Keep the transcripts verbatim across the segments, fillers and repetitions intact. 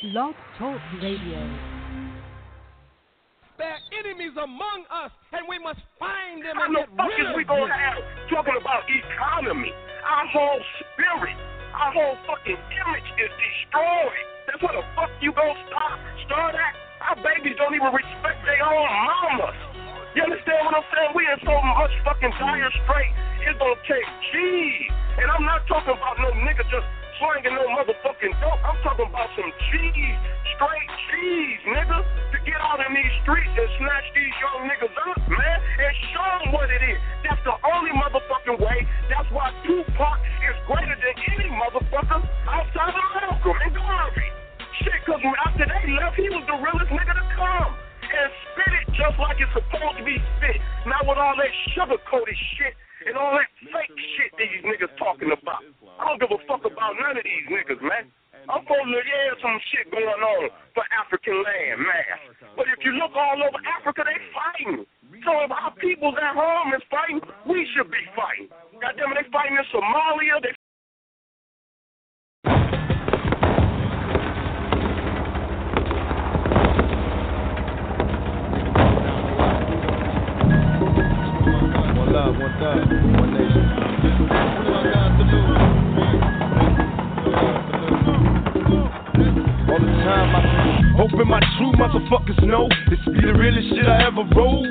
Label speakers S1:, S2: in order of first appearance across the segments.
S1: Blog Talk Radio.
S2: There are enemies among us, and we must find them
S3: How
S2: and
S3: the
S2: get
S3: fuck
S2: rid
S3: is
S2: of
S3: we gonna
S2: them.
S3: have talking about economy? Our whole spirit, our whole fucking image is destroyed. That's where the fuck you gonna start, start at? Our babies don't even respect their own mamas. You understand what I'm saying? We in so much fucking dire straight. It's gonna take G's. And I'm not talking about no nigga just slanging no motherfucking dope. I'm talking about some G's, straight G's, nigga, to get out in these streets and snatch these young niggas up, man, and show them what it is. That's the only motherfucking way. That's why Tupac is greater than any motherfucker outside of Malcolm and Garvey. Shit, because after they left, he was the realest nigga to come. And spit it just like it's supposed to be spit. Not with all that sugar-coated shit and all that fake shit these niggas talking about. I don't give a fuck about none of these niggas, man. I'm supposed to, yeah, some shit going on for African land, man. But if you look all over Africa, they fighting. So if our people at home is fighting, we should be fighting. Goddamn it, they fighting in Somalia, they
S4: love, one thug, one nation. All the time I hoping my true motherfuckers know this be the realest shit I ever wrote.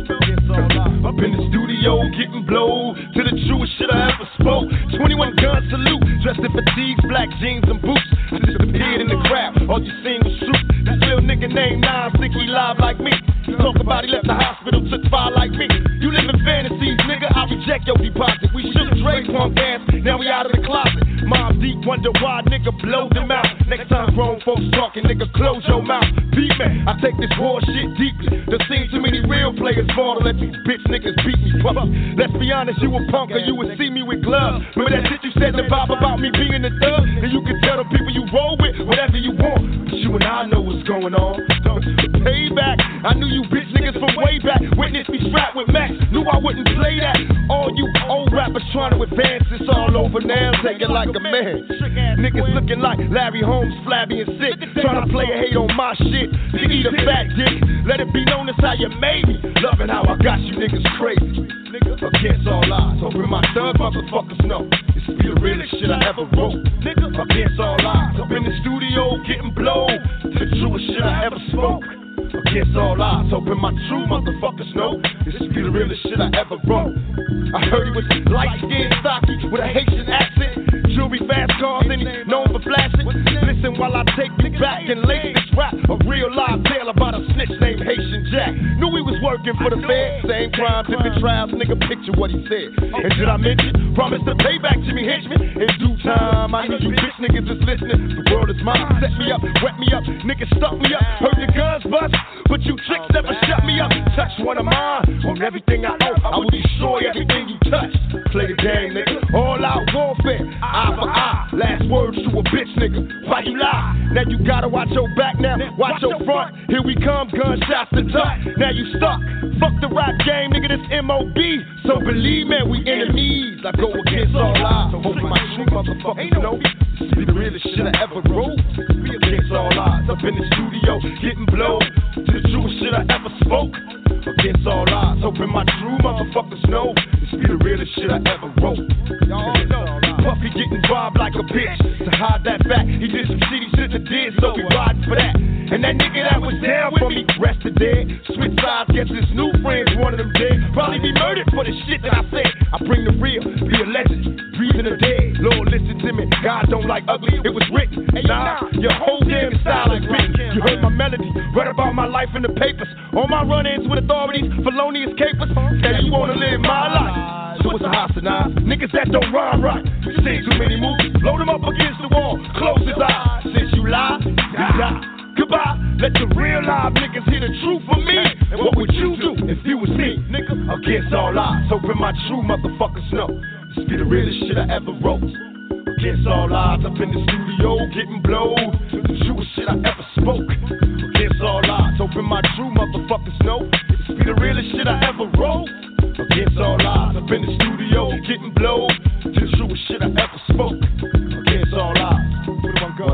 S4: Up in the studio getting blowed to the truest shit I ever spoke. twenty-one gun salute, dressed in fatigues, black jeans and boots. Disappeared in the crowd, all you seen was truth. This little nigga named Nas think he live like me. Talk about he left the hospital, took fire like me. You live in fantasies, nigga, I reject your deposit. We shook Dre punk ass, now we out of the closet. Mob deep, wonder why nigga blow them out. Next time grown folks talking, nigga, close your mouth. Beat me, I take this war shit deeply. There seem too many real players fall to let these bitch niggas beat me. Fuck. Let's be honest, you a punk or you would see me with gloves. Remember that shit you said in the vibe about me being a thug? And you can tell the people you roll with whatever you want. But you and I know what's going on. Payback, I knew you bitch niggas from way back. Witness me strapped with Max, knew I wouldn't play that. All you old rappers trying to advance, it's all over now. Take it like a man. Niggas looking like Larry Holmes, flabby and sick. Trying to play a hate on my shit. To eat a fat dick. Let it be known as how you made me. Loving how I got you niggas crazy. Against all odds, hoping my thug motherfuckers know this be the realest shit I ever wrote. Against all odds, up in the studio getting blowed to the truest shit I ever spoke. Against all odds, hoping my true motherfuckers know this be the realest shit I ever wrote. I heard he was light-skinned, stocky, with a Haitian accent. Jewelry, fast cars, and he's known for flashing. Listen while I take you back and lay this rap. A real live tale about a snitch named Haitian Jack. Knew he was working for the Fed. Same crime, different trials, nigga, picture what he said. And did I mention, promise to pay back Jimmy Henchman? In due time, I know you bitch niggas is listening. The world is mine, set me up, wet me up, niggas stuck me up. Heard the guns bust, but you tricks never shut me up. Touch one of mine, on everything I own, I will destroy everything you touch. Play the game, nigga, all out warfare. Eye for eye, last words to a bitch, nigga. Why you lie? Now you gotta watch your back now, watch your front. Here we come, gunshots to duck. Now you stuck. Fuck the rap game, nigga, this M O B. So believe me, we enemies. I go against all odds. Hoping my true motherfuckers know this be the realest shit I ever wrote. Against all odds, up in the studio, getting blown to the truest shit I ever spoke. Against all odds, hoping my true motherfuckers know this be the realest shit I ever wrote. Y'all know Puffy getting robbed like a bitch. To hide that fact, he did some shit he shouldn't have did, so we riding for that. And that nigga that was down with me, rested dead. Switch sides, guess his new friends, one of them dead. Probably be murdered for the shit that I said. I bring the real, be a legend, breathing the dead. Lord, listen to me, God don't like ugly, it was written. Nah, your whole damn style is written. You heard my melody, read about my life in the papers. All my run-ins with authorities, felonious capers. Say you wanna live my life, so it's a hostile. Niggas that don't rhyme right, you seen too many movies. Load them up against the wall, close his eyes. Since you lie, you die. Goodbye, let the real live niggas hear the truth from me. And what would you do if you was me, nigga? Against all odds, hoping my true motherfuckers know this be the realest shit I ever wrote. Against all odds, up in the studio, getting blowed the truest shit I ever spoke. Against all odds, hoping my true motherfuckers know this be the realest shit I ever wrote. Against all odds, up in the studio, getting blowed the truest shit I ever spoke. Against all odds. One love to my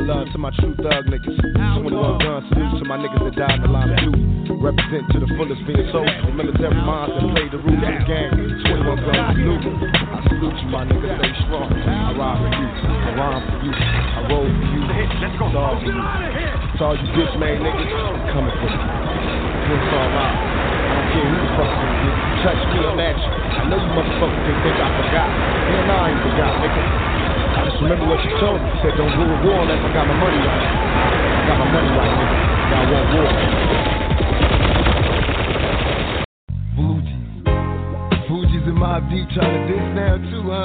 S4: my true thug niggas. twenty-one guns, salute to my niggas that died in the line of duty. Represent to the fullest being soldiers, the military minds that play the rules of the game. twenty-one guns, salute. I salute you, my niggas, stay strong. I ride for you, I rhyme for you, I roll for you. It's all for you. It's all you bitch made niggas coming for you. It's all out. I don't care who the fuck you get. You touch me, I'm at you. I know you motherfuckers didn't think I forgot. Hell no, I ain't forgot, nigga. I just remember what you told me. You said don't go to war unless I got my money right. I got my money right, nigga. Now I want war. Fugees. Fugees and Mobb Deep trying to diss now too, huh?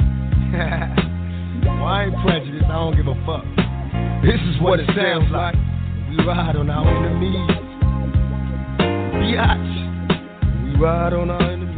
S4: Well, I ain't prejudiced. I don't give a fuck. This is what it sounds like. We ride on our enemies. Biatch. We ride on our enemies.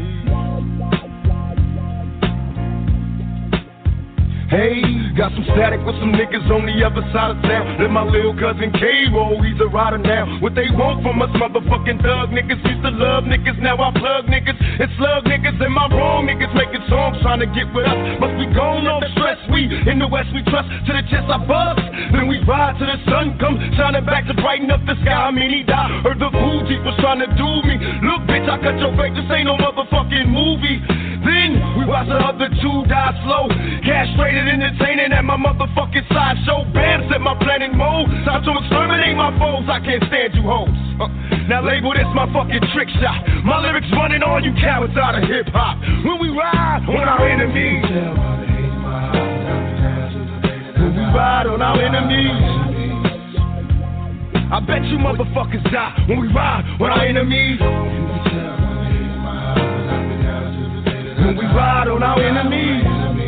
S4: Hey, got some static with some niggas on the other side of town. Let my little cousin K-Roll, he's a rider now. What they want from us motherfucking thug niggas. Used to love niggas, now I plug niggas. It's slug niggas and my wrong niggas making songs trying to get with us. Must be gone off stress, we in the west we trust. To the chest I bust, then we ride till the sun comes shining back to brighten up the sky. I mean he died, heard the Fugees was trying to do me. Look bitch, I cut your face, this ain't no motherfucking movie. Then we watch the other two die slow. Castrated, entertaining at my motherfucking sideshow. Bam, set my planet mode. Time to exterminate my foes. I can't stand you hoes. Uh, now label this my fucking trick shot. My lyrics running on you cowards out of hip hop. When we ride on our enemies. When we ride on our enemies. I bet you motherfuckers die when we ride on our enemies. When we ride on our enemies.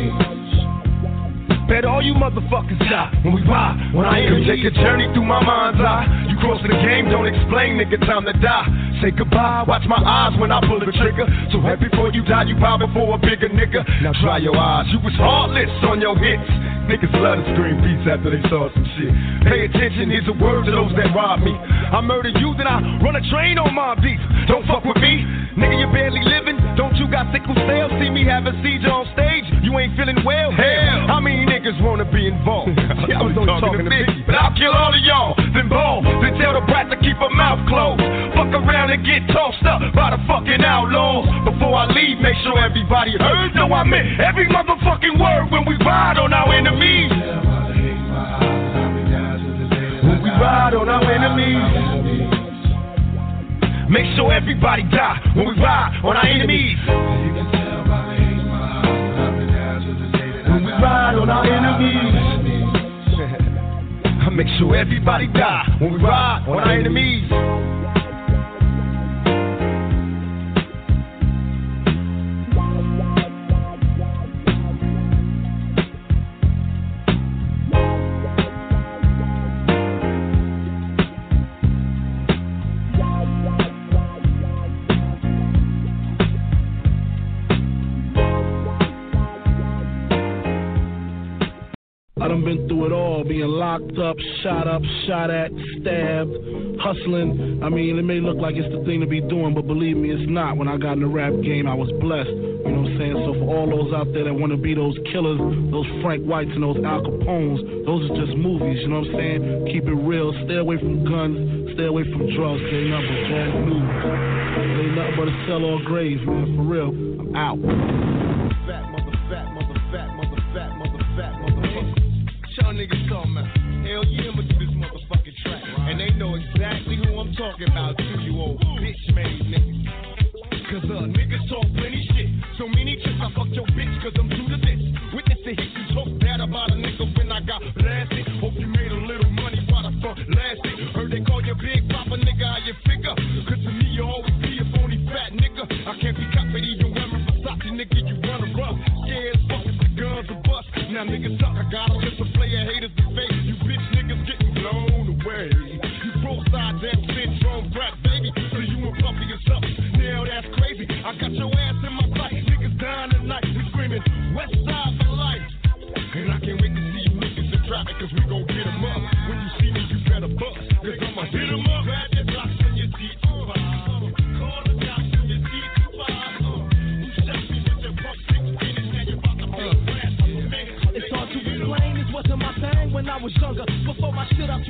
S4: Bet all you motherfuckers die when we ride on our enemies. Take a journey through my mind's eye. You crossing the game, don't explain, nigga, time to die. Say goodbye, watch my eyes when I pull the trigger. So right before you die, you bow before a bigger nigga. Now dry your eyes, you was heartless on your hits. Niggas love to scream peace after they saw some shit. Pay attention, here's a word to those that rob me. I murder you, then I run a train on my beef. Don't fuck with me, nigga, you barely living. Don't you got sickle cell? See me have a seizure on stage, you ain't feeling well. Hell, how many niggas wanna be involved? Yeah, I was only talking, talking to Biggie, but I'll kill all of y'all. Then ball, then tell the brat to keep her mouth closed. Fuck around and get tossed up by the fucking outlaws. Before I leave, make sure everybody heard. No, I meant every motherfucking word when we ride on our enemies. When we ride on our enemies. Make sure everybody die when we ride on our enemies. When we ride on our enemies. Make sure everybody die when we ride on our enemies.
S1: Been through it all, being locked up, shot up, shot at, stabbed, hustling. I mean, it may look like it's the thing to be doing, but believe me, it's not. When I got in the rap game, I was blessed. You know what I'm saying? So for all those out there that want to be those killers, those Frank Whites and those Al Capones, those are just movies, you know what I'm saying? Keep it real, stay away from guns, stay away from drugs, stay nothing but bad news. Ain't nothing but a cell or a grave, man, for real. I'm out.
S4: Fat mother, fat mother, fat mother, fat mother, fat mother. Y'all niggas talking about, hell yeah, I'ma do this motherfucking track. And they know exactly who I'm talking about, too, you old bitch made niggas. Cause uh, niggas talk plenty shit. So many chicks, I fucked your bitch cause I'm true to this. Witness the hit, you talk bad about a nigga when I got blasted. Hope you made a little money while the fuck lasted. Heard they call you Big Papa, nigga, how you figure? Cause to me you always be a phony fat nigga. I can't be copied even wearing Versace, nigga, you run a rough. Scared as fuck, the guns are bust. Now niggas suck, I got a list of player haters to face. You bitch niggas getting blown away. You broke side damn syndrome, rap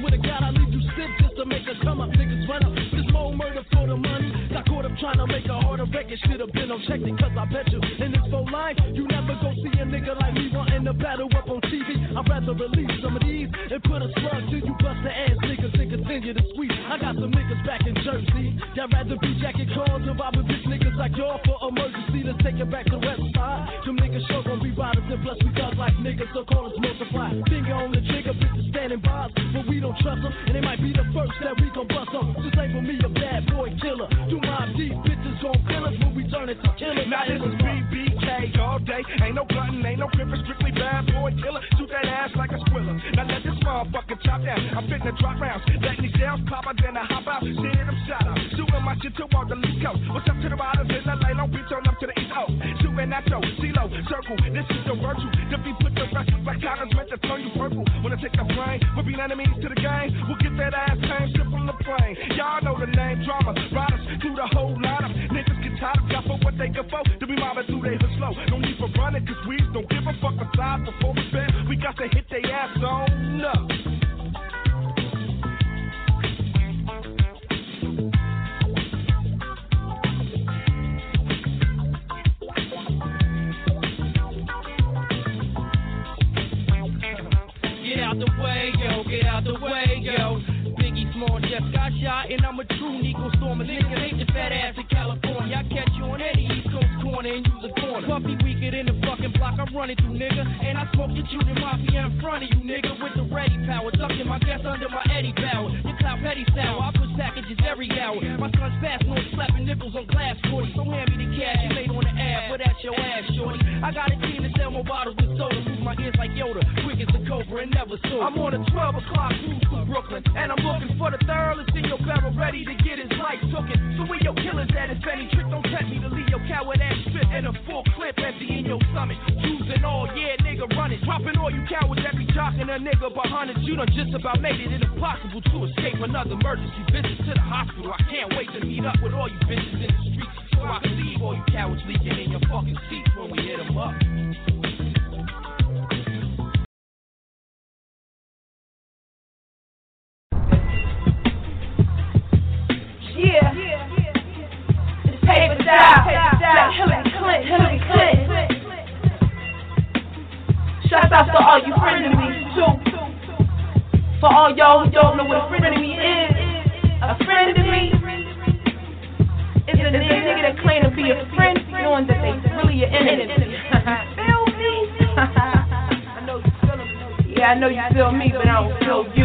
S1: swear to God, I leave you stiff just to make her come up. Niggas run up, this more murder for the money. Got caught up trying to make a harder record. Should have been on check it, cause I bet you in this full line, you never go see a nigga like me wanting to battle up on T V. I'd rather release some of these and put a slug till you bust the ass niggas and continue to squeeze. I got some niggas back in Jersey that rather be jacking cars and robbing bitch niggas like y'all for emergency. Let's take it back to West Side. Them niggas sure gon' be riders and plus we thug like niggas, so call us multiply. Finger on the trigger, bitches standing by us, but we don't trust them, and they might be the first that we gon' bust them. Just ain't for me a bad boy killer. Do my deep bitches gon' kill us when we turn it to killers.
S2: Now this is B B K all day. Ain't no glutton, ain't no crippin', strictly bad boy killer. Shoot that ass like a squiller. Now let this motherfucker chop down. I'm fitting to drop rounds. Letting these shells pop out, then I hop out. Shit, I'm shot out. Shooting my shit toward the East Coast. What's up to the riders in L A? Long Beach on up to the East Coast. Shooting at your C-Lo circle. This is the virtue. To be put the rest like Congress meant to turn you purple. When I take the brain, we'll be enemies to the game. We'll get that ass time shit from the plane. Y'all know the name drama. Riders through the whole lineup. Niggas get tired of got for what they can for. To be mobbing through they hood slow. No need for running, cause we don't give a fuck aside before we bend. We got to hit they ass on up.
S5: Get out the way, yo, get out the way, yo. Biggie Small just got shot, and I'm a true Nico Stormer. Nigga, hate the fat ass in California. I catch you on any East Coast corner and use a corner. Puffy weaker than the fucking block I'm running through, nigga. And I smoke your shooting mafia in front of you, nigga, with the ready power. Tucking my gas under my Eddie Bauer. Your cloud petty sour. I push packages every hour. My son's fast north slapping nipples on glass forty. So hand me the cash you made on the ab, but that's your ass, shorty. I got a team to sell more bottles with soda. Move my ears like Yoda, quick as a cobra and never sold. I'm on a twelve o'clock cruise to Brooklyn, and I'm looking for the thoroughest in your barrel, ready to get his life tooken. So where your killers at? If any trick, don't tempt me to leave your coward ass strip and a full clip empty in your stomach. Choosing all, yeah, nigga, running. Dropping all you cowards that be jocking a nigga behind us. You done just about made it impossible to escape another emergency visit to the hospital. I can't wait to meet up with all you bitches in the streets, so I can leave all you cowards leaking in your fucking seats when we hit them up.
S6: Yeah, it's paper down, like Hillary Clinton, Hillary Clinton. Shout out to all you frenemies too. For all y'all who don't know what a frenemy is, a frenemy is a nigga that claim to be a friend, knowing that they really your enemy. Feel me? I know you feel me. Yeah, I know you feel me, but I don't feel you.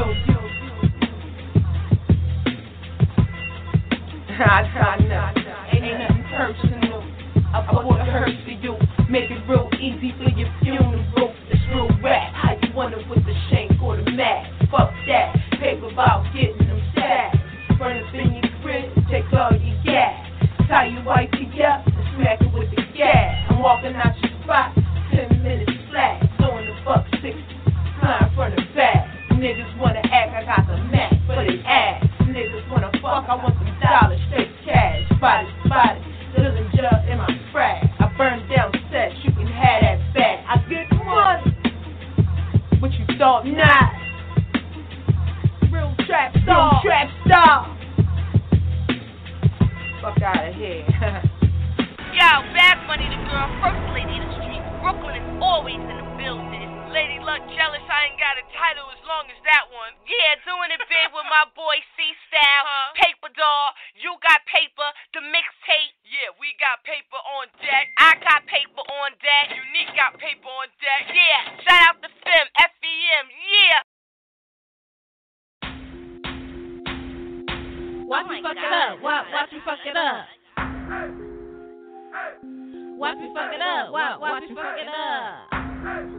S6: I try not, ain't nothing personal. I brought the hurts to you, make it real easy for your funeral. It's real rap, how you wonder with the shank or the mat. Fuck that, paper about getting them stats. Run up in your crib, take all your gas. Tie your wifey up and smack it with the gas. I'm walking out your spot, ten minutes flat. Throwing the buck sixty, flying from the back. Niggas wanna act, I got the Mac for they ass. Niggas wanna fuck, I want some dollars, straight cash. Body, body, living jug in my frack. I burn down sets, you can have that back. I get money, but you thought not. Real trap star, real trap star. Fuck out of here.
S7: Yo, Bad Money, the girl, first lady of the street. Brooklyn is always in the building. Lady Luck jealous, I ain't got a title as long as that one. Yeah, doing it big with my boy C-Style, huh? Paper Doll, you got paper, the mixtape. Yeah, we got paper on deck. I got paper on deck. Unique got paper on deck. Yeah, shout out to F I M, F E M, yeah.
S6: Watch oh me fuck God. it up. Watch, watch me fuck it up. Watch me fuck it up. Watch, watch me fuck it up.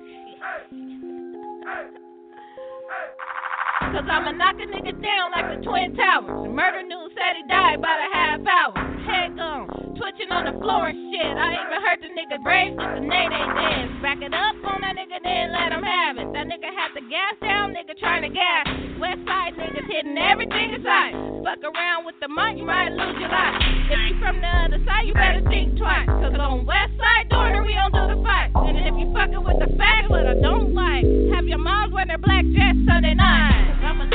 S6: Cause I'ma knock a nigga down like the Twin Towers. Murder news said he died by the half hour. Head gone, twitching on the floor and shit. I even heard the nigga brave just the name they dance. Back it up on that nigga, then let him have it. That nigga had the gas down, nigga trying to gas. West side niggas hitting everything inside. Fuck around with the money, you might lose your life. If you from the other side, you better think twice. Cause on west side doing we don't do the fight. And if you fucking with the facts, what I don't like, have your moms wear their black dress Sunday night. Cause I'm a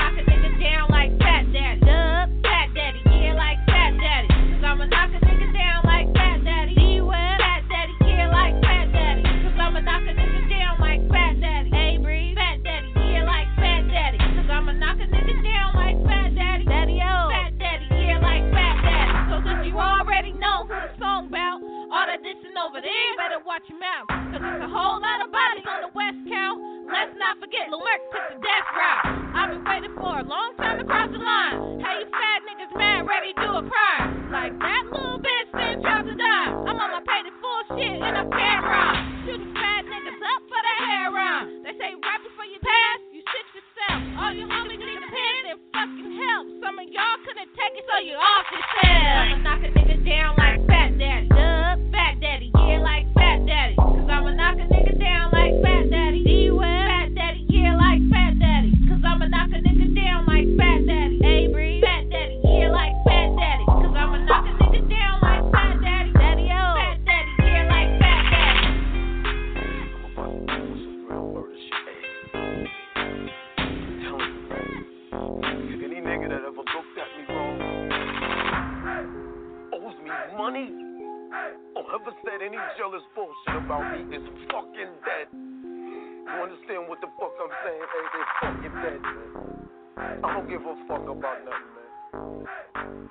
S8: watch your mouth. Cause there's a whole lot of bodies on the West Count. Let's not forget Lil Merc took the death route. I've been waiting for a long time to cross the line. Hey, you fat niggas mad, ready to do a crime. Like that little bitch then dropped a dime. I'm on my paid full shit in a pair rhyme. Shooting fat niggas up for the hair rhyme. They say right before you pass, you shit yourself. All you homies need a pen and fucking help. Some of y'all couldn't take it, so you off yourself. I'ma knock a nigga down like Fat Daddy. Duh, Fat Daddy, yeah, like Fat Daddy. Cause I'ma knock a nigga down like Fat Daddy. D-Well, Fat Daddy, yeah, like Fat Daddy. Cause I'ma knock a nigga down like Fat Daddy. A-Bree, Fat Daddy, yeah, like Fat Daddy. Cause I'ma knock a nigga down like Fat Daddy. Daddy-O, Fat Daddy, yeah, like Fat Daddy.
S4: Any nigga that ever looked at me wrong owes me money or ever said any jealous bullshit about me is fucking dead. You understand what the fuck I'm saying? Hey, they fucking dead, man. I don't give a fuck about nothing, man.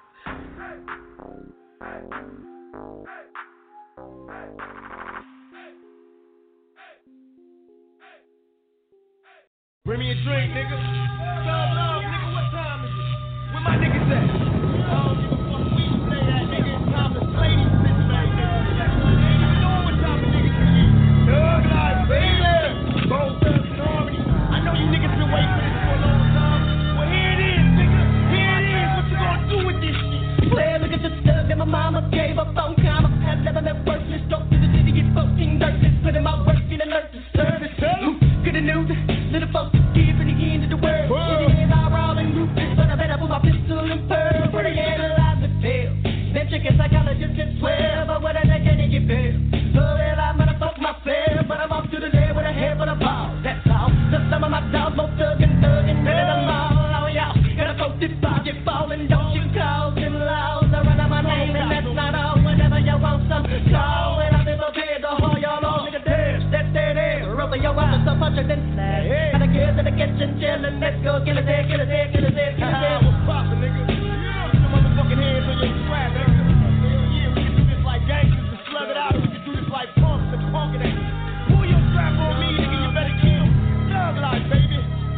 S2: Bring me a drink, nigga. Love, love, nigga. What time is it? Where my niggas at? I don't give a fuck. We say that, nigga. It's time to slay these bitch bang niggas. You know what time of niggas it is. Thug life, baby. Bone thugs and harmony. I know you niggas been waiting for this for a long time. Well, here it is, nigga. Here it is. What you gonna do with this shit?
S9: Well, look at the thug that my mama gave up on comma. I've never met worthless. Don't to the city, get fucking dirtless. Putting my work in a nurse's service. Good news, little folks giving the end of the world. In the end, I'm rolling ruthless, but I better put my pistol in pearl. Where they analyze the fail. Them chicken psychologists can swear, but what are they gonna get bail? So well, I'm gonna fuck myself, but I'm off to the left with a head full of balls. That's all. So some of my dogs, most thuggin', thuggin', better than all. Oh, y'all gotta post it by your falling, don't you call them laws. I run out my name, and that's not all. Whenever you want some, call, and I'm in the bed to haul y'all on. Nigga, dance, that's that air. Roll your eyes, so much than slash. And the kids in the kitchen chillin', let's go, kill it there, kill it there, kill it there, kill it there.
S2: What's poppin', nigga? Put your motherfucking hands on your strap, nigga. Yeah, we can do this like gangsters and slug it out. We can do this like punks and punkin' it. Pull your strap on me, nigga, you better kill. Thug life, baby.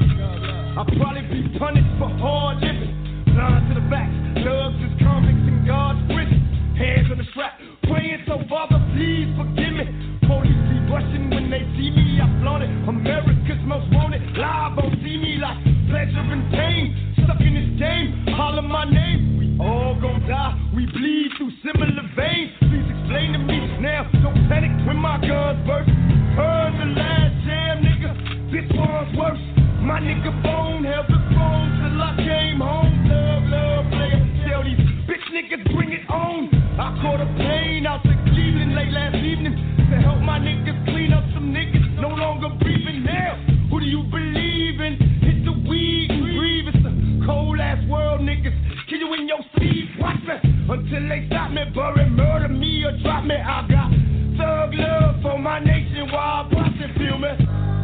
S2: I'll probably be punished for hard living. Blind to the back, thugs is convicts in God's prison. Hands on the strap, praying so Father, please forgive me. Police be rushing when they see me, I flaunt it. America's most wanted, live on T V like pleasure and pain. Stuck in this game, holler my name. We all gon' die, we bleed through similar veins. Please explain to me now, don't panic when my guns burst. Heard the last jam, nigga, this one's worse. My nigga Bone held the throne till I came home. Love, love, player, tell these bitch niggas bring it on. I caught a plane out to Cleveland late last evening to help my niggas clean up some niggas no longer breathing now. Who do you believe in? Hit the weed and breathe. It's a cold ass world, niggas. Kill you in your sleep, watch me until they stop me, bury, murder me or drop me. I got thug love for my nation while I watch it, feel me.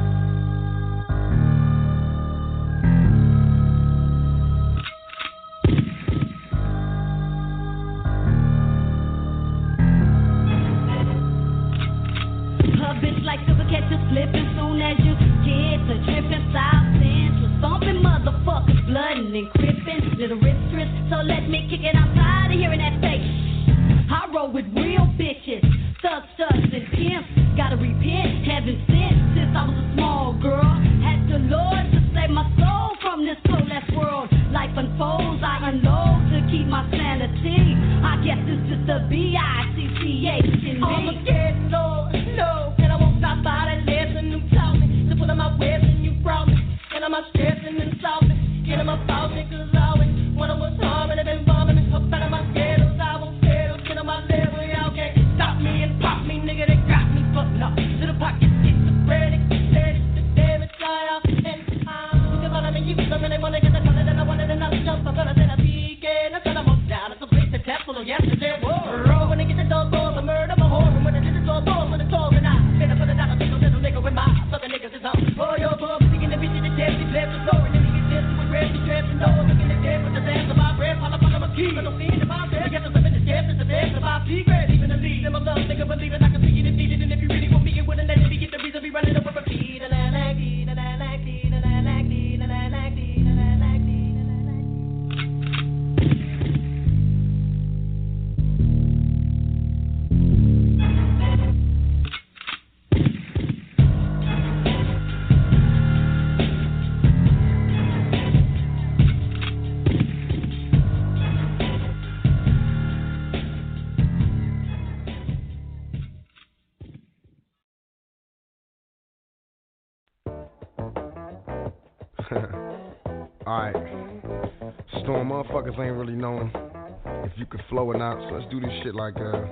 S9: A bitch like silver catch you slipping soon as you get to dripping South Central. Stomping motherfuckers, blooding and crippin'. Little wrist strips, so let me kick it. I'm tired of hearing that fake. I roll with real bitches, thugs, thugs, and pimps. Gotta repent, haven't sinned since I was a small girl. Had the Lord to save my soul from this cold-ass world. Life unfolds, I unload to keep my sanity. I guess it's just the B I C C H in me. I'ma get low, low, and I won't stop by that lesson you taught me. To put on my webs and you brought me, and I'm stressing and salting. Get in my fault, niggas always. When I was harming and been bombing me, up out of my ghettos, I won't settle. Get on my level, y'all can't stop me and pop me, nigga, they got me fucked up. Little pockets, schizophrenic, let it, the damage fly off, and I'm looking on them and you, so when they wanna get the color, then I wanted another jump, I'm gonna send a peek, and I said I'm up down, it's a place to test, so yesterday, whoa, roll, when they get the door, balls, I murder my whore, and when they did the door, balls, when it's all, and I, then I put it out, I think a little nigga with my, sucking niggas is on, oh, yo, bum, speaking the bitch in the test, he left the door, and then he gets this, with red, he dressed, and no, looking at
S4: Alright. Storm, motherfuckers ain't really knowing if you can flow or not, so let's do this shit like uh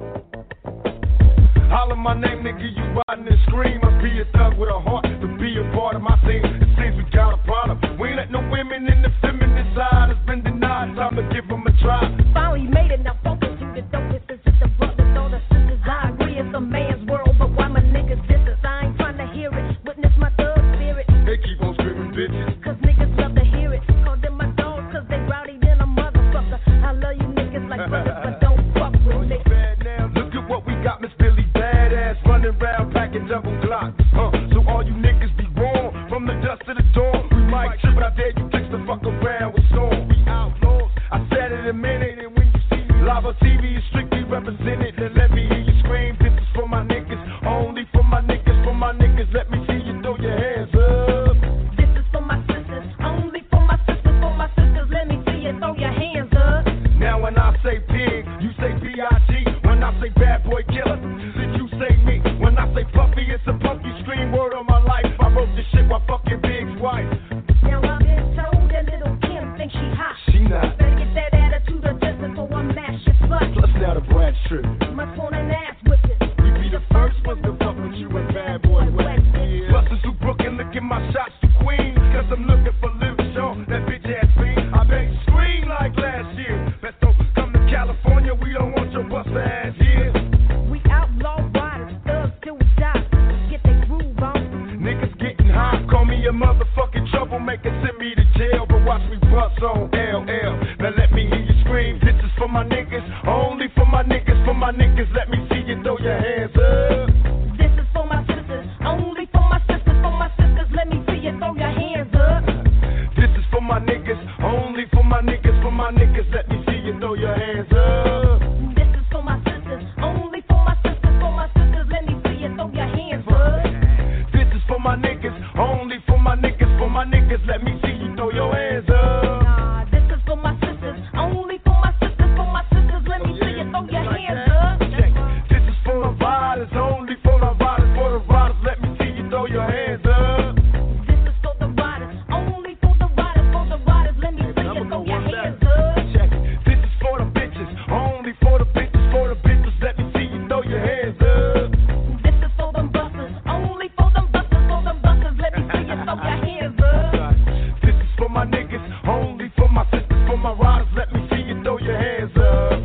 S4: holler my name, nigga, you riding and scream. I be a thug with a heart to be a part of my team. It seems we got a problem. We ain't let no women in the feminine side. It's been denied, time to give them a try.
S10: Finally made it, now focus, you the dopest. It's just a brother, all the sisters. I agree it's a man's world, but why my niggas distance? I ain't trying to hear it, witness my thug spirit.
S4: They keep on screaming bitches,
S10: cause niggas love to hear it. Call them my dogs, cause they rowdy than a motherfucker. I love you niggas like brothers, but don't fuck with me.
S4: Look at what we got, Miss Billy Badass, running around packing double glocks. Uh, so all you niggas be wrong, from the dust to the dawn. We might trip, but I dare you kicks the fuck around with Storm. We outlaws, I said it a minute, and when you see me live on T V, it's strictly represented. Then let me hear you scream, this is for my niggas, only for my niggas, for my niggas. Let me see you throw your hands up.
S10: This is for my sisters, only for my sisters, for my sisters. Let me see you throw your hands up.
S4: Now when I say pig, you say B I G. When I say bad boy killer, then you say me. When I say puppy, it's a puppy scream. Word on my life, I wrote this shit while fucking Big's wife.
S10: Now I've been told that little Kim thinks she hot.
S4: She not.
S10: Better get that attitude adjusted before I mash your slut.
S4: Plus now the Brad's trip.
S10: My phone and ass whipping.
S4: We be the first ones to fuck with you and bad boy West. Yeah. Busters through Brooklyn, looking my shots to Queens. Cause I'm looking for Lil Sean, that bitch ass fiend. I bet you scream like last year. Let's don't come to California, we don't want your bust ass here.
S10: We outlaw riders, thugs till we die. Get their groove on.
S4: Niggas getting high, call me a motherfucking troublemaker, send me to jail, but watch me bust on L L. Now let me hear you scream, this is for my niggas, only for my niggas, for my niggas, let me see you throw your hands up.
S10: This is for my sisters, only for my sisters, for my sisters, let me see you throw your hands up.
S4: This is for my niggas, only for my niggas, for my niggas, let me see you throw your hands up.
S10: This is for my sisters, only for my sisters, for my sisters, let me see you throw your hands up.
S4: This is for my niggas, only for my niggas, for my niggas, let me see you throw your hands up.
S10: Nah, this is for my sisters, only for my sisters, for my sisters, let me see you throw your hands up.
S4: This is for the riders, only for the riders, for the riders, let me see you throw your hands up.
S10: This is for the riders, only for the riders, for the riders, let me see you throw your hands up.
S4: Check it. This is for the bitches, only for the bitches, for the bitches, let me see you throw your hands up.
S10: This is for them busters, only for them busters, for them busters, let me see you throw your hands up.
S4: This is for my niggas, only for my sisters, for my riders, let me see you throw your hands up.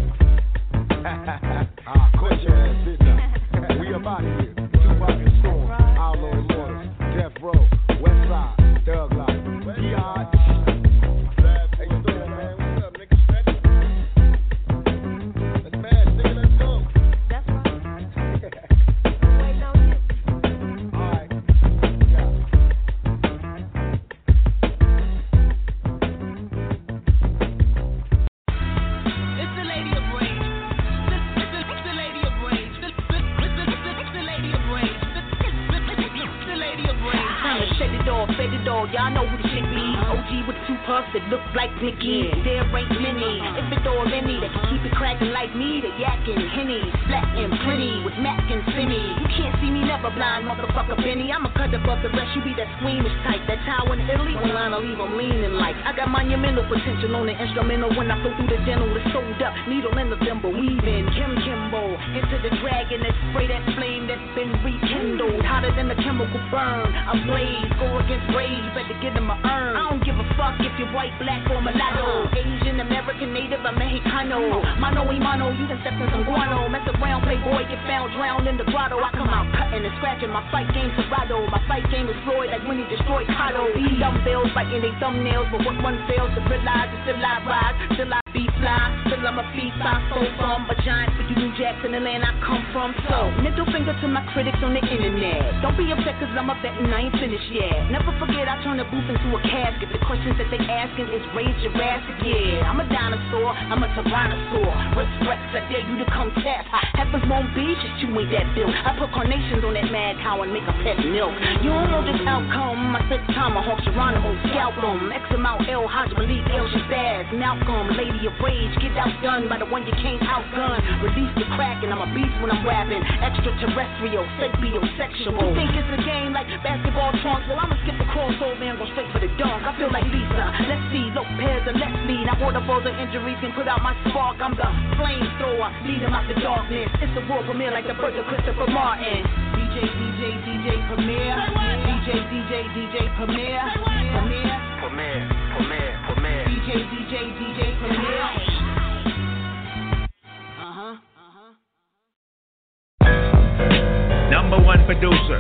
S4: Ah, quit your ass, bitch. We up out of here. Tupac and Storm, Outlaw Immortals, Death Row, West Side, Thug Life, P I. Hey, you doing, man? What's up, nigga? Let's smash, nigga. Let's go.
S10: That's right. I'm waiting on you.
S4: All right. Yeah.
S5: It's the lady of rage. It's the, it's the lady of rage. It's the, it's the, it's the lady of rage. It's the lady of rage.
S11: Time to shake it off, fade it off. Y'all know who the shit be. O G with two puffs that look like Nicky. There ain't many. If it all any, that can keep it cracking like me. The yakkin', Henny, flat and plenty with Mac and Finny. You can't see me never blind, motherfucker Benny. I'ma cut above the rest. You be that squeamish type. That towel in Italy, one line I leave them leaning like. I got monumental potential on the instrumental. When I flow through the dental, it's sold up. Needle in the thimble, weaving Kim Kimbo into the dragon that spray that flame that's been rekindled. Hotter than the chemical burn. A blaze, go against rage, better get in my urn. I don't give a fuck if you're white, black, or mulatto. Asian, American, native, or Mexicano. Mano y mano, you done stepped in some guano. Mess around, playboy, get found drowned in the grotto. I come out cutting and scratching. My fight game Serato. My fight game is Floyd, like when he destroyed Cotto. These dumbbells biting they thumbnails, but what one fails to realize is still I rise, still I be fly, still I'm a feast I stole from a giant for you New Jackson, the land I come from. So, middle finger to my critics on the internet. Don't be upset cause I'm a vet and I ain't finished yet. Never forget I turn the booth into a casket. The questions that that they asking is raise your ass. Yeah, I'm a dinosaur, I'm a tyrannosaur. Respect, I dare you to come tap. Heavens won't be just you ain't that built. I put carnations on that mad cow and make a pet milk. You don't know this outcome. I said Tomahawk, Geronimo, scalp them. X amount, El Hajj, Malik, El Shabazz, Malcolm, Lady of Rage. Get outdone by the one you can't outgun. Release the crack and I'm a beast when I'm rapping. Extraterrestrial, sapiosexual. You think it's a game like basketball trunks? Well, I'ma skip the crossover and go straight for the dunk. I feel like Lisa. Let's see, Lopez and let's lead. I order for the injuries and put out my spark. I'm the flamethrower, lead them out the darkness. It's the world premiere like the birth of Christopher Martin. D J, D J, D J Premier. D J, D J, D J Premier. Premier.
S3: Premier, Premier, Premier.
S11: D J, D J, D J Premier. Uh-huh. Uh-huh.
S12: Number one producer.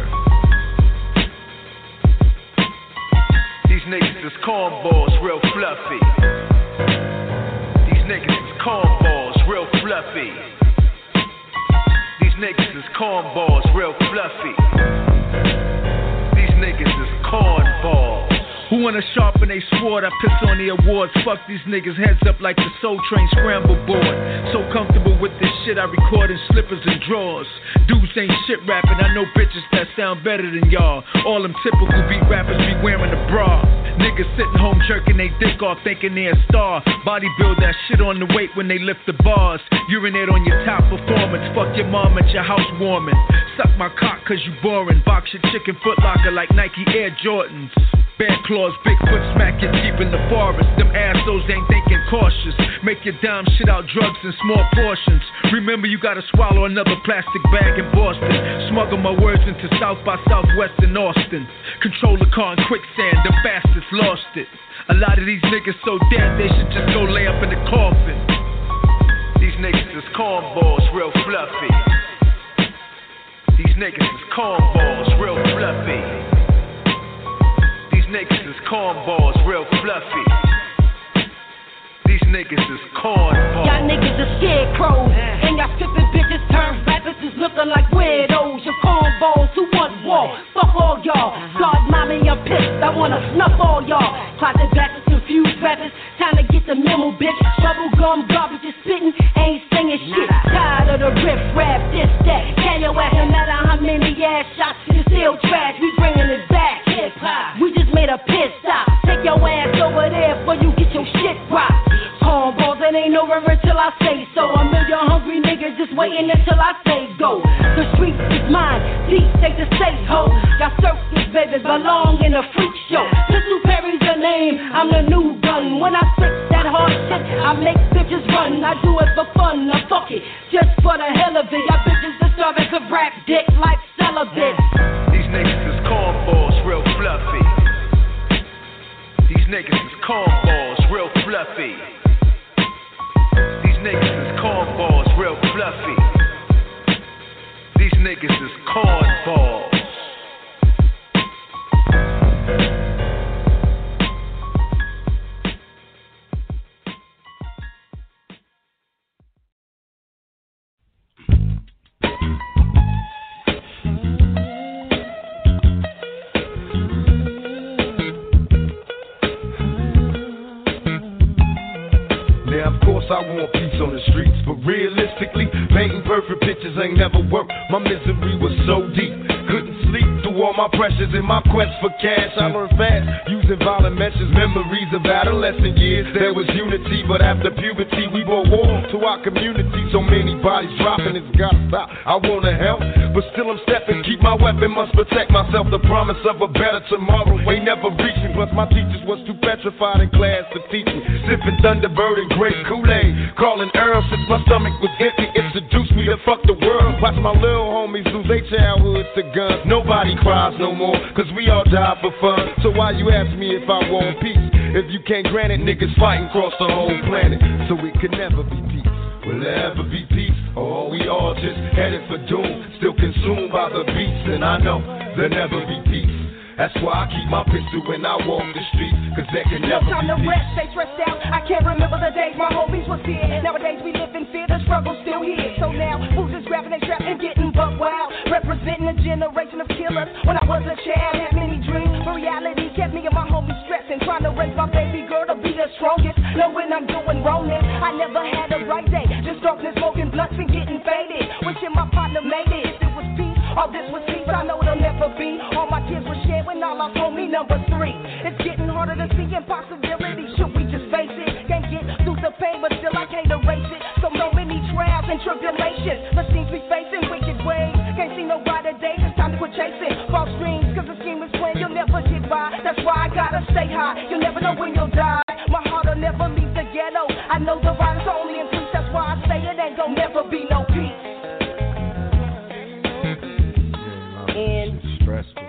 S12: These niggas is cornballs, real fluffy. These niggas is cornballs, real fluffy. These niggas is cornballs, real fluffy. These niggas is cornballs. Who wanna sharpen they sword? I piss on the awards. Fuck these niggas, heads up like the Soul Train scramble board. So comfortable with this shit, I record in slippers and drawers. Dudes ain't shit rapping, I know bitches that sound better than y'all. All them typical beat rappers be wearing a bra. Niggas sitting home jerking they dick off thinking they a star. Body build that shit on the weight when they lift the bars. Urinate on your top performance. Fuck your mom at your house warming. Suck my cock cause you boring. Box your chicken Foot Locker like Nike Air Jordans. Bear claws, Bigfoot smack you deep in the forest. Them assholes ain't thinking cautious. Make your dime shit out drugs in small portions. Remember you gotta swallow another plastic bag in Boston. Smuggle my words into South by Southwest in Austin. Control the car in quicksand, the bastards lost it. A lot of these niggas so dead they should just go lay up in the coffin. These niggas is cornballs, real fluffy. These niggas is cornballs, real fluffy. These niggas is cornballs, real fluffy. These niggas is cornballs.
S13: Y'all niggas are scarecrows, and y'all stripping bitches turn rappers is looking like weirdos. Your cornballs who want war? Fuck all y'all. God, mommy, I'm pissed. I wanna snuff all y'all. Closet backers, confused rappers. Time to get the memo, bitch. Bubble gum garbage is spitting, ain't singing shit. Tired of the riff rap, this that. Can your ass no matter how many ass shots you still trash? We bringing it back. Hip hop. We just made a piss stop. Take your ass over there before you get your shit rocked. Cornballs, it ain't over until I say so. A million hungry niggas just waiting until I say go. The streets is mine, deep take the safe ho. Y'all circus baby belong in a freak show. Little Perry's the name, I'm the new gun. When I spit that hard shit, I make bitches run. I do it for fun, I fuck it, just for the hell of it. Y'all bitches are starving for rap dick like celibate.
S12: These niggas is cornballs, real fluffy. These niggas is cornballs, real fluffy. These niggas is cornballs, real fluffy. These niggas is cornballs.
S4: I want peace on the streets, but realistically, painting perfect pictures ain't never worked. My misery was so deep, couldn't sleep through all my pressures in my quest for cash. I learned fast, using violent measures, memories of adolescent years. There was unity, but after puberty, we brought war to our community. So many bodies dropping, it's gotta stop. I wanna help, but still I'm stepping. Keep my weapon, must protect myself. The promise of a better tomorrow ain't never reaching. Plus my teachers was too petrified in class to teach me. Sipping Thunderbird and great Kool-Aid, calling Earl since my stomach was empty. It seduced me to fuck the world. Watch my little homies lose their childhoods to guns. Nobody cries no more, cause we all die for fun. So why you ask me if I want peace? If you can't grant it, niggas fighting across the whole planet. So it could never be peace. Will there ever be peace? Or are we all just headed for doom? Still consumed by the beats, and I know there'll never be peace. That's why I keep my pistol when I walk the streets, cause there can never
S13: no time
S4: be
S13: to
S4: peace.
S13: rest, stay stressed out. I can't remember the days my homies was here. Nowadays we live in fear, the struggle's still here. So now, who's just grabbing they strap and getting buck wild? Representing a generation of killers. When I was a child, had many dreams, but reality kept me and my homies stressing, trying to raise my baby girl to be the strongest. Know when I'm doing wrongness, I never had a right day. Just darkness, smoking blunts and getting faded. Wishing my partner made it. If it was peace, all this was peace, I know it'll never be. All my tears were shed when all I told me number three. It's getting harder to see impossibility. Should we just face it? Can't get through the pain, but still I can't erase it. So so many trials and tribulations, but seems we facing wicked ways. Can't see no brighter days. It's time to quit chasing false dreams, cause the scheme is plain. You'll never get by. That's why I gotta stay high. You'll never know when you'll die. My heart will never leave the ghetto. I know the ride is only in peace. That's why I say it ain't gonna never be no peace. And
S4: stressful.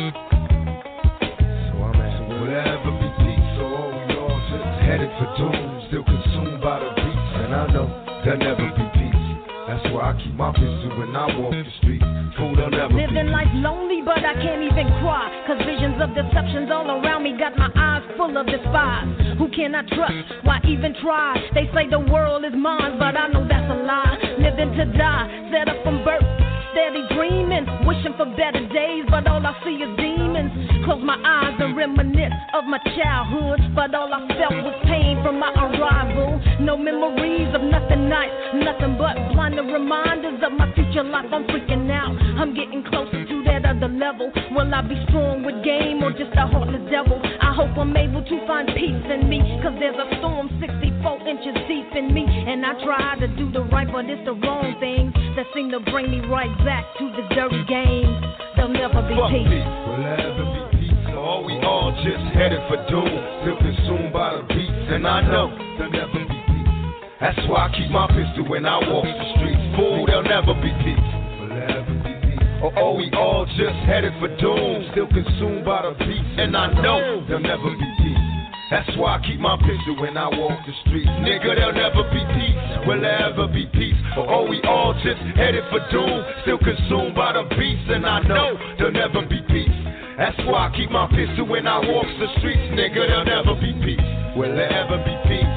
S4: So I'm at so whatever be peace. So all we all just headed for doom. Still consumed by the beats. And I know there'll never be peace. That's why I keep my pistol when I walk the streets. Fool, they'll never
S9: Living
S4: be
S9: life lonely, but I can't even cry. Cause visions of deceptions all around me got my eyes full of despise. Who can I trust? Why even try? They say the world is mine, but I know that's a lie. Living to die, set up from birth. Steady dreaming, wishing for better days, but all I see is demons. Close my eyes and reminisce of my childhood, but all I felt was pain from my arrival. No memories of nothing nice, nothing but blinding reminders of my future life. I'm freaking out, I'm getting closer to that other level. Will I be strong with game or just a heartless devil? I hope I'm able to find peace in me, cause there's a storm sixty-four inches deep in me. And I try to do the right, but it's the wrong things that seem to bring me right back to the dirty game. There'll never be
S4: Fuck
S9: peace.
S4: peace. Will there ever be peace? Or we all just headed for doom. Still consumed by the beats. And I know there'll never be peace. That's why I keep my pistol when I walk the streets. Fool, there'll never be peace. Will there ever be peace? Or are we all just headed for doom? Still consumed by the beats. And I know there'll never be peace. That's why I keep my pistol when I walk the streets. Nigga, there'll never be peace. Will there ever be peace? Or are we all just headed for doom? Still consumed by the beats, and I know there'll never be peace. That's why I keep my pistol when I walk the streets. Nigga, there'll never be peace. Will there ever be peace?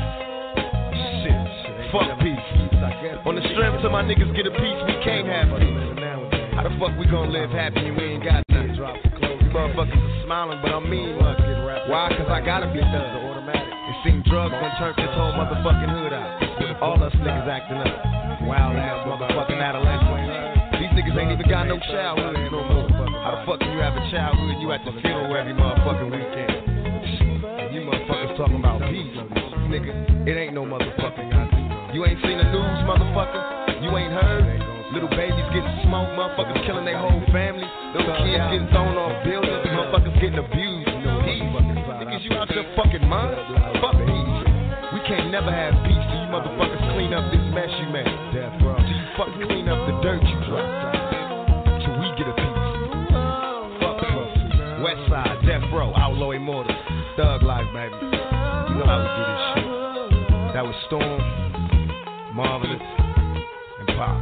S4: Shit, fuck peace. On the strength till my niggas get a piece, we can't have peace. How the fuck we gon' live happy and we ain't got nothing? You motherfuckers are smiling, but I'm mean. Why? Cause I gotta be thug. It seems drugs done turned this whole motherfucking hood out. All us niggas acting up. Wild ass motherfucking adolescents. These niggas ain't even got no childhood no more. How the fuck can you have a childhood and you at the funeral every motherfucking weekend? And you motherfuckers talking about peace. Nigga, it ain't no motherfucking. You ain't seen the news, motherfucker. You ain't heard. Little babies getting smoked, motherfuckers killing their whole family. Little kids getting thrown off buildings, motherfuckers getting abused. Peace. Niggas, you out your fucking mind? Fuck peace. We can't never have peace till you motherfuckers clean up this mess you made. Till you fucking clean up the dirt you dropped. Till we get a piece. Fuck peace. West Side, Death Row, Outlaw Immortal. Thug life, baby. You know how we do this shit. That was Storm, Marvelous, and Pop.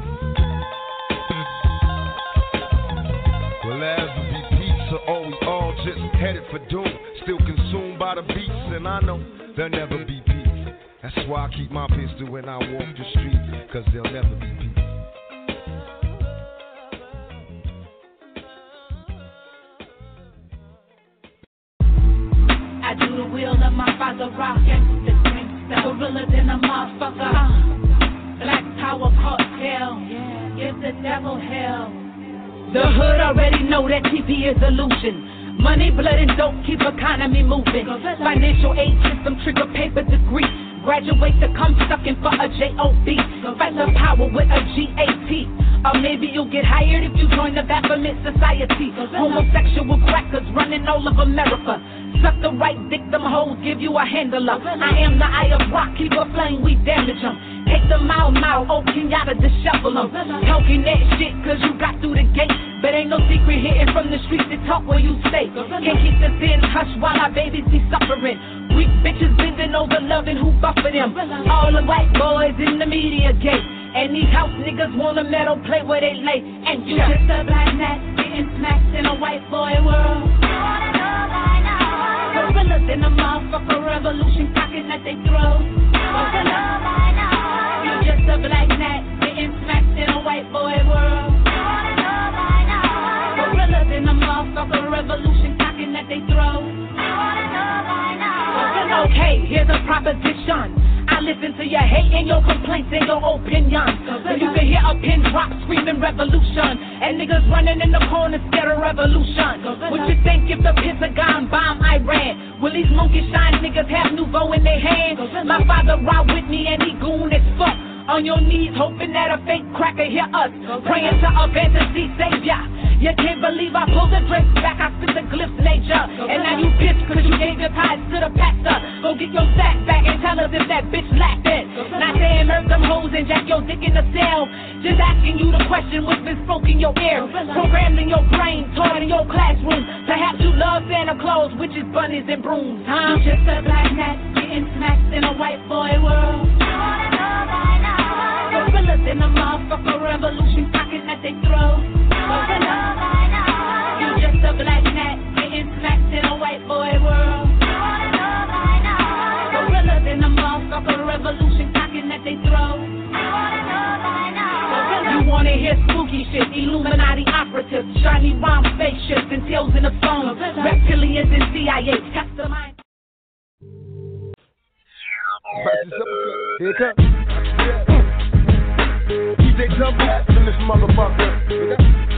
S4: Will there ever be peace, or are we all just headed for doom? Still consumed by the beats, and I know there'll never be peace. That's why I keep my pistol when I walk the street, cause there'll never be peace.
S14: I do the will of my father, rockin' the the gorilla than a motherfucker. Uh, Black Power cartel, give the devil hell. The hood already know that T P is illusion. Money, blood, and dope keep economy moving. Financial aid system trigger paper degree. Graduate to come sucking for a J O B. Fight the power with a G A T. Or maybe you'll get hired if you join the Baphomet Society. Homosexual crackers running all of America. Suck the right victim hoes, give you a handler. I am the eye of rock, keep a flame, we damage them. Take the mile, mile, oh Kenyatta, dishevel them. Talking that shit cause you got through the gate. But ain't no secret hitting from the streets to talk where you stay. Can't keep the sin hush while our babies be suffering. Weak bitches bending over loving who buffer them. All the white boys in the media gate. And these house niggas want a metal plate where they lay. And you just a black gnat getting smacked in a white boy world. Gorillas in a motherfucker revolution cocking at they throat. You just a black gnat getting smacked in a white boy world. Gorillas in a motherfucker revolution cocking at they throat.
S13: Okay, here's a proposition. I listen to your hate and your complaints and your opinions. So you can hear a pin drop screaming revolution. And niggas running in the corner scared of revolution. What you think if the Pentagon bomb Iran? Will these monkey shine niggas have nouveau in their hands? My father ride with me and he goon as fuck. On your knees hoping that a fake cracker hear us. Praying to a fantasy savior. You can't believe I pulled the drapes back, I spit the glyphs nature. And now you pissed cause you gave your tithes to the pastor. Go get your sack back and tell us if that bitch lacked it. Not saying hurt them hoes and jack your dick in the cell. Just asking you the question what's been spoke in your ear. Programmed in your brain, taught in your classroom. Perhaps you love Santa Claus, witches, bunnies, and brooms, huh?
S14: You just a black gnat getting smacked in a white boy world. Gorillas in a motherfucker revolution pocket that they throw. You just a black gnat getting smacked in a white boy world. Gorillas in a motherfucker revolution pocket that they throw.
S13: You wanna hear spooky shit, Illuminati operatives, shiny bomb spaceships and tails in the phone, reptilians and C I A, customized.
S4: Here it comes. D J Jumbo in this motherfucker.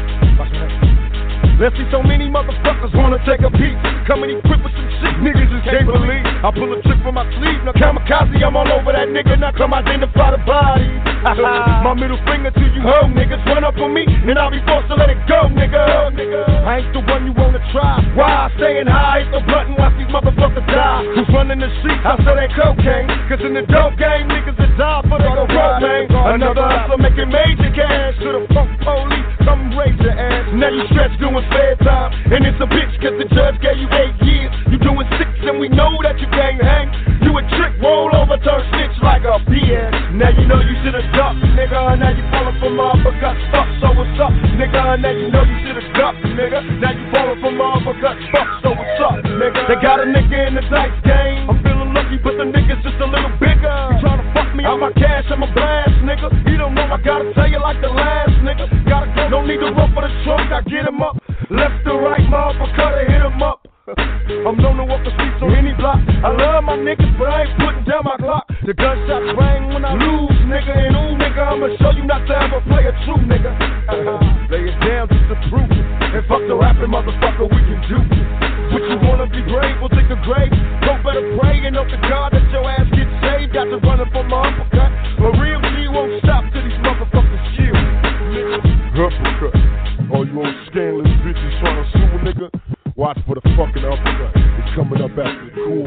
S4: Let's see so many motherfuckers wanna take a peek. Coming equipped with some shit niggas just can't believe. I pull a trick from my sleeve, now kamikaze, I'm all over that nigga. Now come identify the body. My middle finger to you hoe niggas. Run up on me and I'll be forced to let it go, nigga. I ain't the one you wanna try. Why? Staying high, hit the button, watch these motherfuckers die. Who's running the streets? I sell that cocaine. Cause in the dope game, niggas that die for the propane. Another hustler making major cash. To the funk police, come raise your ass. Now you stretch doing fair time. And it's a bitch cause the judge gave you eight years. You doing six and we know that you can't hang. You a trick, roll over, turn snitch like a B S. Now you know you should've ducked, nigga. Now you falling from motherfuckers, fuck, so what's up, nigga? Now you know you should've ducked, nigga. Now you falling from motherfuckers, fuck, so what's up, nigga? They got a nigga in the dice game. I'm feeling lucky, but the nigga's just a little bigger. You tryna fuck me out my cash, I'm a blast, nigga. You don't know I gotta tell you like the last, nigga. Gotta go, don't need to run for the trunk, I get him up. Left to right, motherfucker, hit him up. I'm known to walk the streets on any block. I love my niggas, but I ain't putting down my clock. The gunshots rang when I lose, nigga. And ooh, nigga, I'ma show you not to ever play a true nigga. Lay it down just to prove it. And fuck the rapping, motherfucker, we can do it. What you wanna be brave, we'll take a grave. Don't better pray and hope to God that your ass gets saved. Got to run up on my uppercut. A real G won't stop till these motherfuckers shield. Uppercut. All you old scandalous bitches trying to sue a nigga. Watch for the fucking uppercut. It's coming up after the cool.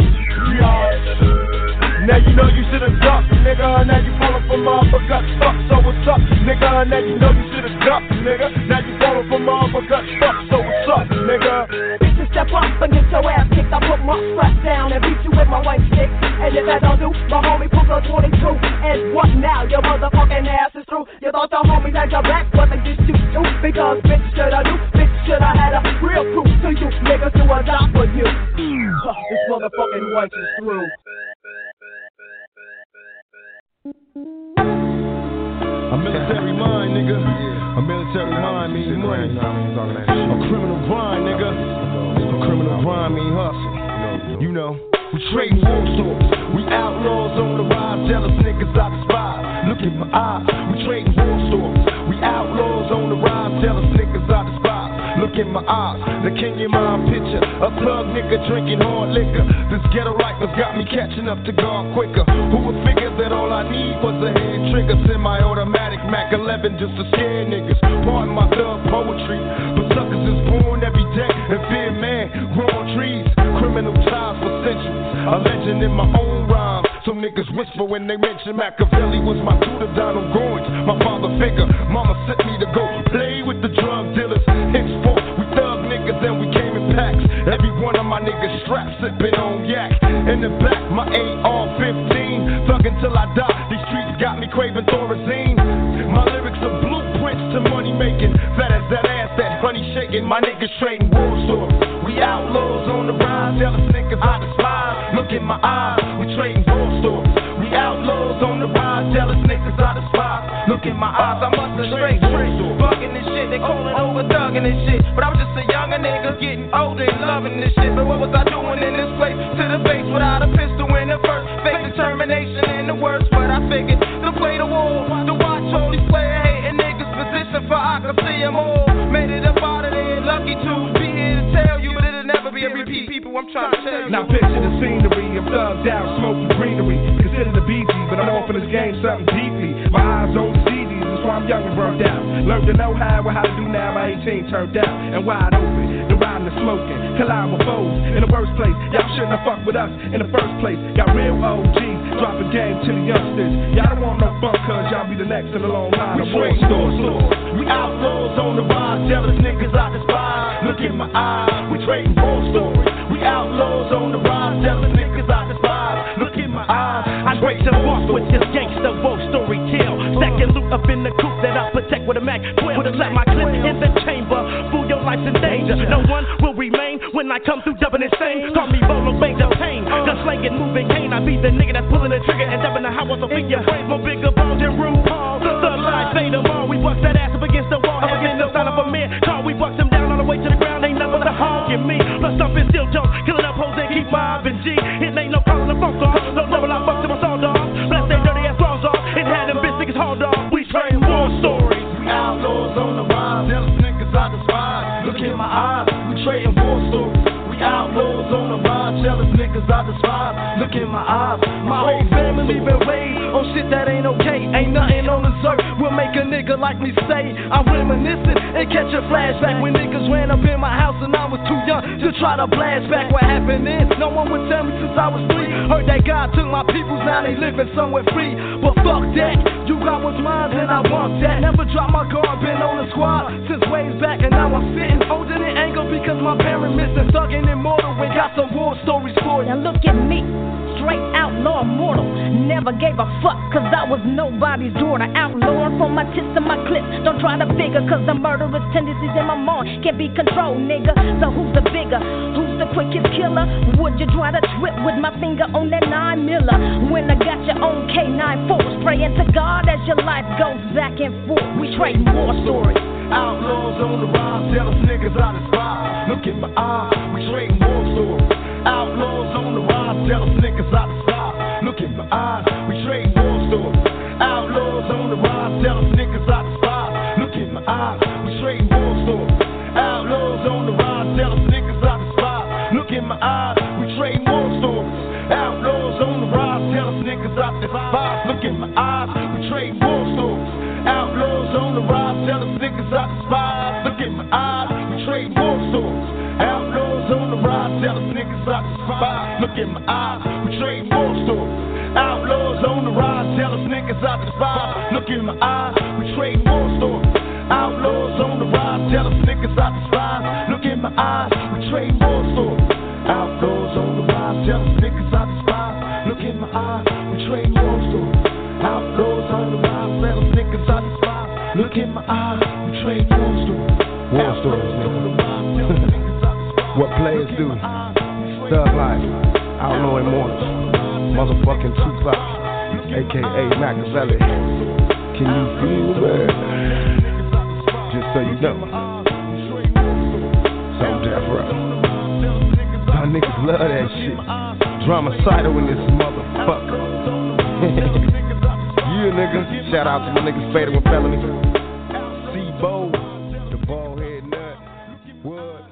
S4: Yeah. Now you know you should've ducked, nigga. Now you falling from uppercut. Fuck, so what's up, nigga? Now you know you should've ducked, nigga. Now you falling from uppercut. Fuck, so what's up, nigga?
S10: Bitches step up and get your ass kicked. I put my strap down and beat you with my white stick. And if I don't do, my homie pulls a twenty-two. And what now? Your motherfucking ass is through. You thought your homies had your back, but they just shoot you. Because bitch should I do, bitch should I had a real proof to you. Niggas do a lot for you. Uh, this motherfucking white is through.
S4: A military mind, nigga. A military mind means money. A criminal grind, nigga. A criminal grind mean hustle. You know, we trading war swords. We outlaws on the rise. Jealous niggas I despise. Look at my eyes. We trading war swords. We outlaws on the rise. Jealous niggas I despise. Look in my eyes, the king in my picture. A thug nigga drinking hard liquor. This ghetto rifle's got me catching up to God quicker. Who would figure that all I need was a hand trigger? Semi-automatic Mac eleven just to scare niggas. Pardon my thug poetry, but suckers is born every day and fear man. Growing trees, criminal ties for centuries. A legend in my own rhyme. Some niggas whisper when they mention Machiavelli was my tutor, Donald Goins, my father figure. Mama sent me to go play with the drug dealers. Henceforth, we thug niggas and we came in packs. Every one of my niggas strapped, sipping on yak. In the back, my A R fifteen. Thuggin' till I die, these streets got me craving Thorazine. My lyrics are blueprints to money making. Fat as that ass, that honey shaking. My niggas trading war swords. We outlaws on the rise, jealous niggas I despise. Look in my eyes, we trading war swords. We outlaws on the rise, jealous niggas I despise. Look in my eyes, I must have straight straight. Bugging this shit, they callin' over thugging this shit. But I was just a younger nigga getting older and loving this shit. But what was I doing in this place? To the base without a pistol to be here to tell you, but it'll never be a repeat. People, I'm trying to tell you. Now picture the scenery, I'm thugged out, smoking greenery. Consider the B G, but I'm off in this game something deeply. My eyes on the C Ds, that's why I'm young and burnt out. Learned to know how and how to do now. My eighteen turned out and wide open. The riding and smoking, collide with foes in the worst place. Y'all shouldn't have fucked with us in the first place. Got real O Gs dropping game to the youngsters. Y'all don't want no fun, cause y'all be the next in the long line. We trade stores, we outlaws on the rise. Jealous niggas I despise. Look in my eyes, we trading war stories. We outlaws on the rise. Jealous niggas I despise. Look in my eyes,
S15: I break the walk with this gangster war story tale. Stacking loot up in the coop that I protect with a Mac twelve. Put a slap my clip in the chamber. Fool, your life's in danger. No one will remain when I come through dubbing insane. Call me Bolo Bangs of Pain. Gun slanging, moving cane. I be the nigga that's pulling the trigger and dubbing the house so figure brains more bigger balls than RuPaul. The life fade them all. We bust that ass up against the wall. Up against the sign of a man. Call we bust him down all the way to the ground. Ain't nothing but a hog in me. Plus something still joke. Killing up hoes and keep mobbing G. It ain't no calling the phone call. No double I fuck to my soul dog. Bless their dirty ass claws off. It had them bitch niggas hauled off. We train war stories.
S4: We outlaws on the rise. Jealous niggas I despise. Look in my eyes. We trading war stories. We outlaws on the rise. Jealous niggas I despise. Look in my eyes. My whole family been raised on shit that ain't okay. Ain't nothing on the earth will make a nigga like me say I'm reminiscing and catch a flashback when niggas ran up in my house and I was too young to try to blast back. What happened is no one would tell me since I was three. Heard that God took my peoples, now they living somewhere free. But fuck that, you got what's mine and I want that. Never drop my guard, been on the squad since ways back and now I'm sitting holding it anger because my parent missing, stuck in immortal. We got some war stories for you.
S9: Now look at me. Straight outlaw mortal. Never gave a fuck cause I was nobody's daughter. Outlawed for my tits and my clips. Don't try to figure cause the murderous tendencies in my mind can't be controlled, nigga. So who's the bigger? Who's the quickest killer? Would you try to trip with my finger on that nine miller? When I got your own K nine force, praying to God as your life goes back and forth. We trading war stories.
S4: Outlaws on the rise, jealous niggas I despise. Look in my eyes, we trading war stories. Outlaws on the rise, jealous niggas I despise. Look in my eyes, we trading war stories. Outlaws on the rise, jealous niggas I despise. Look in my eyes, we trading war stories. Outlaws on the rise, jealous niggas I despise. Look in my eyes, we trading war stories. Outlaws on the rise, jealous niggas I despise. Look in my eyes, we trading war stories. Outlaws on the rise, jealous niggas I despise. Look in my eyes, we trading war stories. Outlaws on the rise, jealous niggas I despise. Look in my eyes, we trading war stories. Outlaws on the rise, jealous niggas I despise. Look in my eyes, we trading war stories. Outlaws on the rise, jealous niggas I despise. Look in my eyes, we trading war stories. Outlaws on the rise, jealous niggas I despise. Look in my eyes, we trading war stories. Outlaws on the rise, jealous niggas I despise. Look in my eyes, we trading war stories.
S16: War stories, nigga. What players do. Thug life, outlaw immortals, motherfucking Tupac, aka Machiavelli. Can you feel it? Just so you know, some death row. Y'all niggas love that shit. Dramacidal in this motherfucker. Yeah, nigga. Shout out to my niggas Fatal with Felony. C-Bo, the bald head nut. What?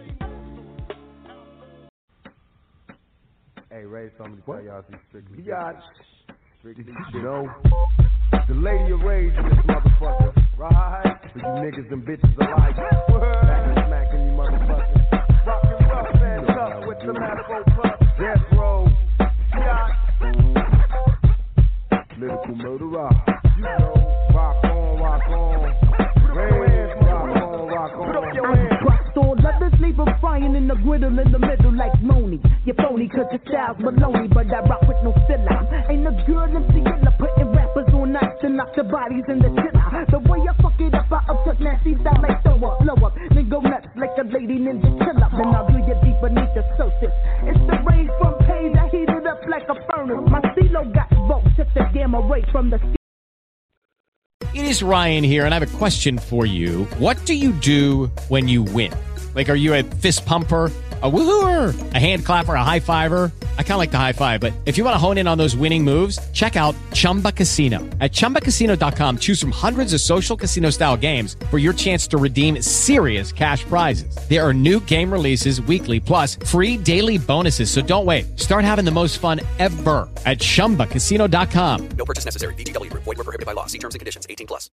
S16: Hey, Ray, somebody tell y'all some strictly. Biatch. Strictly, you know. The lady of rage in this motherfucker. Right? For you niggas and bitches alike. Back and smacking you motherfuckers. Rockin' rough and tough with the Malibu Club. Death Row. Biatch. Lyrical murderer. You know. Rock on, rock on. Rage, rock on, rock on. Put up your hands.
S17: Let the sleep of frying in the griddle in the middle like Moni. You're phony cause your style's baloney, but I rock with no filler. Ain't a girl in the yellow putting rappers on ice and knock the bodies in the chiller. The way I fuck it up, I upset nasty style like throw up, blow up. Then go nuts like a lady ninja chill up. And I'll do you deep beneath the surface. It's the rays from page, I heat it up like a furnace. My CeeLo got bolts, took the gamma ray from the.
S18: It is Ryan here, and I have a question for you. What do you do when you win? Like, are you a fist pumper? A woohooer, a hand clapper, a high fiver. I kind of like the high five, but if you want to hone in on those winning moves, check out Chumba Casino. At chumba casino dot com, choose from hundreds of social casino style games for your chance to redeem serious cash prizes. There are new game releases weekly, plus free daily bonuses. So don't wait. Start having the most fun ever at chumba casino dot com.
S19: No purchase necessary. V G W Group. Void where prohibited by law. See terms and conditions. eighteen plus.